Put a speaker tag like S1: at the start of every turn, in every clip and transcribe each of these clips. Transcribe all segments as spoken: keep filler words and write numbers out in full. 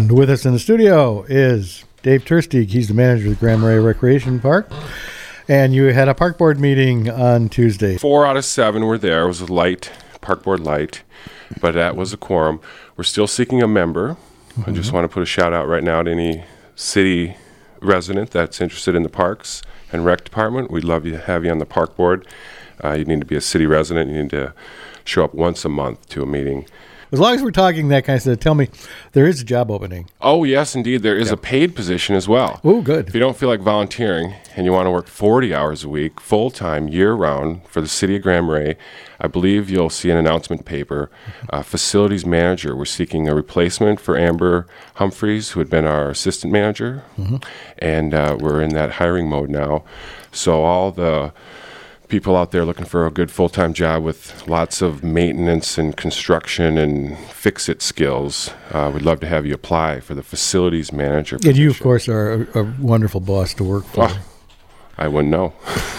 S1: And with us in the studio is Dave Tursteig. He's the manager of the Grand Marais Recreation Park. And you had a park board meeting on Tuesday.
S2: Four out of seven were there. It was a light, park board light, but that was a quorum. We're still seeking a member. Mm-hmm. I just want to put a shout out right now to any city resident that's interested in the parks and rec department. We'd love to have you on the park board. Uh, you need to be a city resident. You need to show up once a month to a meeting.
S1: As long as we're talking that kind of stuff, tell me, there is a job opening.
S2: Oh, yes, indeed. There is yep. a paid position as well.
S1: Oh, good.
S2: If you don't feel like volunteering and you want to work forty hours a week, full-time, year-round for the city of Grand Marais, I believe you'll see an announcement paper. Uh, facilities manager, we're seeking a replacement for Amber Humphreys, who had been our assistant manager, mm-hmm. and uh, we're in that hiring mode now. So all the people out there looking for a good full-time job with lots of maintenance and construction and fix-it skills, uh, we'd love to have you apply for the facilities manager position.
S1: And you, of course, are a, a wonderful boss to work for.
S2: Oh, I wouldn't know.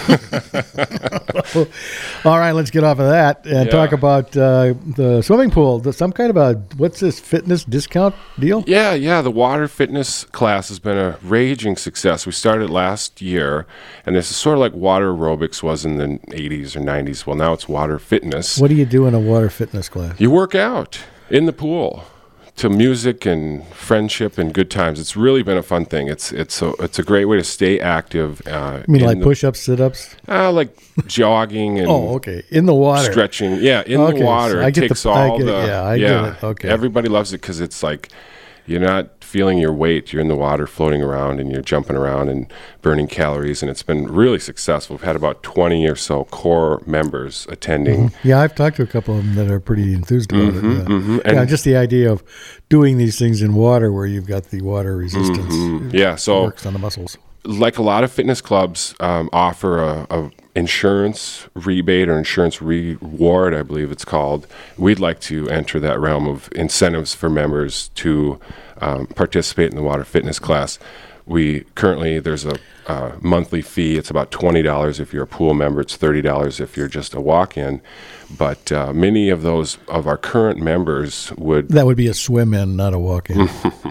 S1: All right, let's get off of that and
S2: yeah.
S1: talk about uh, the swimming pool. The, some kind of a, what's this, fitness discount deal?
S2: Yeah, yeah. The water fitness class has been a raging success. We started last year, and this is sort of like water aerobics was in the eighties or nineties. Well, now it's water fitness.
S1: What do you do in a water fitness class?
S2: You work out in the pool to music and friendship and good times. It's really been a fun thing. It's it's a, it's a great way to stay active. Uh,
S1: you mean like the, push-ups, sit-ups?
S2: Uh, like jogging and
S1: oh, okay. In the water.
S2: Stretching. Yeah, in
S1: okay,
S2: the water.
S1: So
S2: it takes
S1: the,
S2: all
S1: get,
S2: the...
S1: Yeah, I
S2: yeah,
S1: get it. Okay.
S2: Everybody loves it because it's like you're not feeling your weight. You're in the water floating around and you're jumping around and burning calories, and it's been really successful. We've had about twenty or so core members attending.
S1: Mm-hmm. Yeah, I've talked to a couple of them that are pretty enthused about
S2: mm-hmm,
S1: it. Yeah.
S2: Mm-hmm.
S1: yeah, just the idea of doing these things in water where you've got the water resistance.
S2: Mm-hmm. Yeah, so
S1: works on the muscles.
S2: Like a lot of fitness clubs um, offer a, a insurance rebate or insurance reward, I believe it's called. We'd like to enter that realm of incentives for members to um, participate in the water fitness class. We currently, there's a uh, monthly fee. It's about twenty dollars if you're a pool member. It's thirty dollars if you're just a walk-in. But uh, many of those of our current members would...
S1: That would be a swim-in, not a walk-in.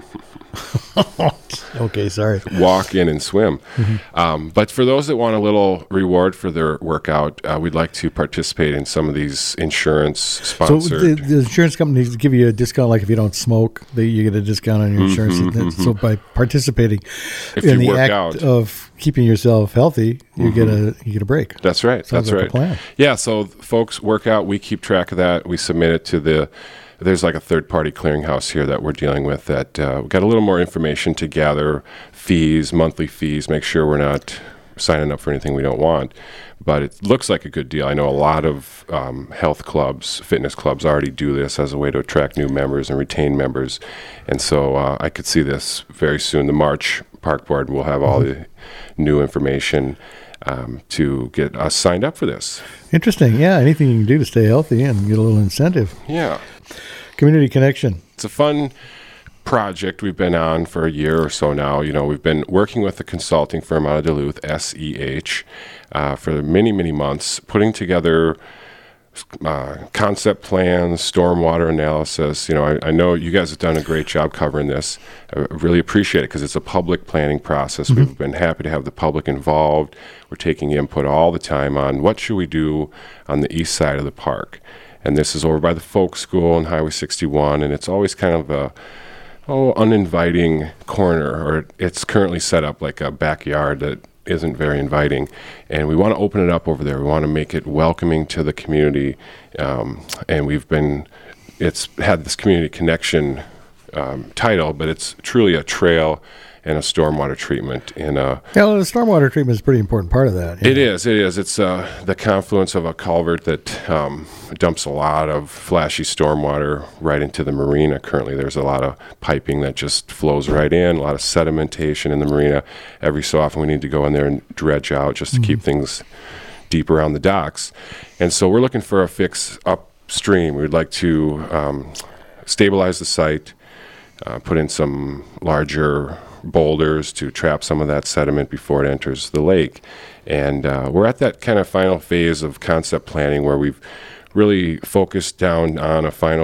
S1: Okay, sorry.
S2: Walk in and swim. Mm-hmm. Um, but for those that want a little reward for their workout, uh, we'd like to participate in some of these insurance sponsored.
S1: So the, the insurance companies give you a discount, like if you don't smoke, they, you get a discount on your insurance. Mm-hmm, mm-hmm. So by participating
S2: if
S1: in
S2: you
S1: the act
S2: out.
S1: of keeping yourself healthy, you mm-hmm. get a you get a break.
S2: That's right.
S1: Sounds
S2: That's
S1: like
S2: right.
S1: A plan.
S2: Yeah. So folks work out. We keep track of that. We submit it to the. There's like a third-party clearinghouse here that we're dealing with that uh, we've got a little more information to gather fees, monthly fees, make sure we're not signing up for anything we don't want. But it looks like a good deal. I know a lot of um, health clubs, fitness clubs already do this as a way to attract new members and retain members. And so uh, I could see this very soon. The March Park Board will have all the new information um, to get us signed up for this.
S1: Interesting. Yeah, anything you can do to stay healthy and get a little incentive.
S2: Yeah.
S1: Community connection.
S2: It's a fun project we've been on for a year or so now. You know, we've been working with a consulting firm out of Duluth, S E H, uh, for many, many months, putting together uh, concept plans, stormwater analysis. You know, I, I know you guys have done a great job covering this. I really appreciate it because it's a public planning process. Mm-hmm. We've been happy to have the public involved. We're taking input all the time on what should we do on the east side of the park. And this is over by the folk school on Highway sixty-one, and it's always kind of a oh uninviting corner, or it's currently set up like a backyard that isn't very inviting. And we want to open it up over there. We want to make it welcoming to the community, um, and we've been, it's had this community connection um, title, but it's truly a trail and a stormwater treatment in a...
S1: Yeah, well, the stormwater treatment is a pretty important part of that.
S2: It know? is, it is. It's uh, the confluence of a culvert that um, dumps a lot of flashy stormwater right into the marina. Currently, there's a lot of piping that just flows right in, a lot of sedimentation in the marina. Every so often, we need to go in there and dredge out just to mm-hmm. keep things deep around the docks. And so we're looking for a fix upstream. We'd like to um, stabilize the site, uh, put in some larger boulders to trap some of that sediment before it enters the lake. And uh, we're at that kind of final phase of concept planning where we've really focused down on a final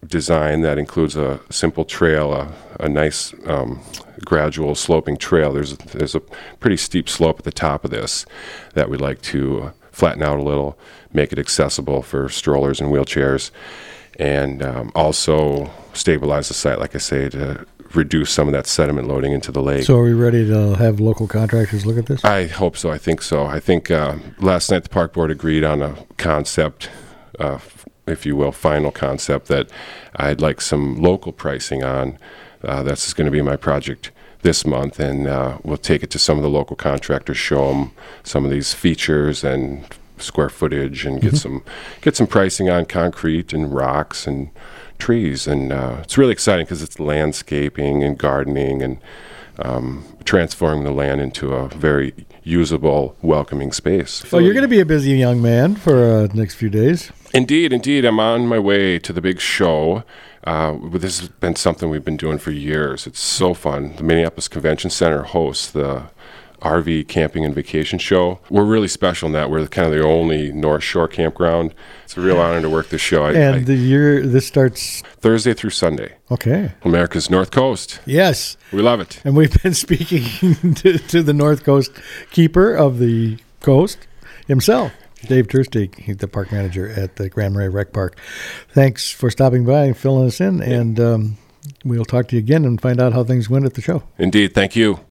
S2: design that includes a simple trail, a, a nice um, gradual sloping trail. There's there's a pretty steep slope at the top of this that we'd like to uh, flatten out a little, make it accessible for strollers and wheelchairs, and um, also stabilize the site, like I say, to reduce some of that sediment loading into the lake.
S1: So are we ready to have local contractors look at this?
S2: I hope so. I think so. I think uh, last night the park board agreed on a concept, uh, if you will, final concept that I'd like some local pricing on. Uh, that's going to be my project this month, and uh, we'll take it to some of the local contractors, show them some of these features and square footage, and get mm-hmm. some get some pricing on concrete and rocks and trees. And uh, it's really exciting because it's landscaping and gardening and um, transforming the land into a very usable, welcoming space.
S1: Well, you're going to be a busy young man for uh, the next few days.
S2: Indeed, indeed. I'm on my way to the big show. Uh, this has been something we've been doing for years. It's so fun. The Minneapolis Convention Center hosts the R V camping and vacation show. We're really special in that we're kind of the only North Shore campground. It's a real honor to work this show. I,
S1: and
S2: I,
S1: the year this starts
S2: Thursday through Sunday.
S1: Okay.
S2: America's North Coast.
S1: Yes.
S2: We love it.
S1: And we've been speaking to, to the North Coast keeper of the coast himself, Dave Tursteig. He's the park manager at the Grand Marais Rec Park. Thanks for stopping by and filling us in, and um, we'll talk to you again and find out how things went at the show.
S2: Indeed. Thank you.